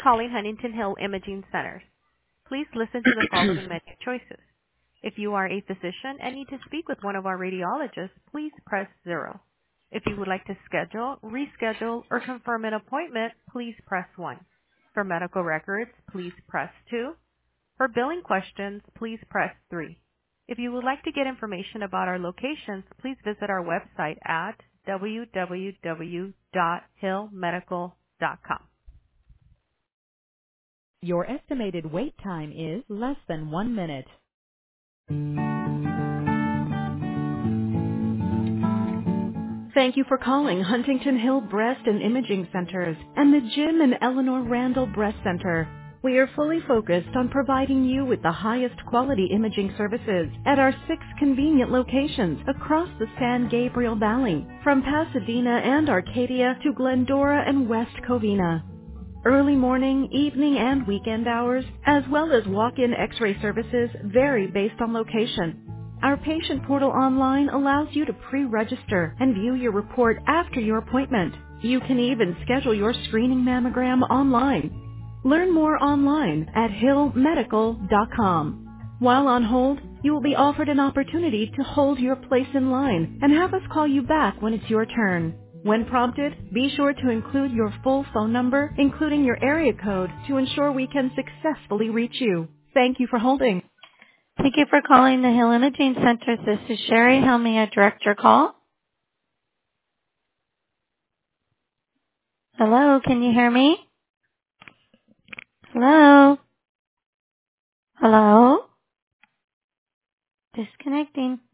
calling Huntington Hill Imaging Centers. Please listen to the following menu choices. If you are a physician and need to speak with one of our radiologists, please press 0. If you would like to schedule, reschedule, or confirm an appointment, please press 1. For medical records, please press 2. For billing questions, please press 3. If you would like to get information about our locations, please visit our website at www.hillmedical.com. Your estimated wait time is less than 1 minute. Thank you for calling Huntington Hill Breast and Imaging Centers and the Jim and Eleanor Randall Breast Center. We are fully focused on providing you with the highest quality imaging services at our 6 convenient locations across the San Gabriel Valley, from Pasadena and Arcadia to Glendora and West Covina. Early morning, evening, and weekend hours, as well as walk-in x-ray services, vary based on location. Our patient portal online allows you to pre-register and view your report after your appointment. You can even schedule your screening mammogram online. Learn more online at hillmedical.com. While on hold, you will be offered an opportunity to hold your place in line and have us call you back when it's your turn. When prompted, be sure to include your full phone number, including your area code, to ensure we can successfully reach you. Thank you for holding. Thank you for calling the Hill Imaging Center. This is Sherry. How may I direct your call? Hello, can you hear me? Hello? Hello? Disconnecting.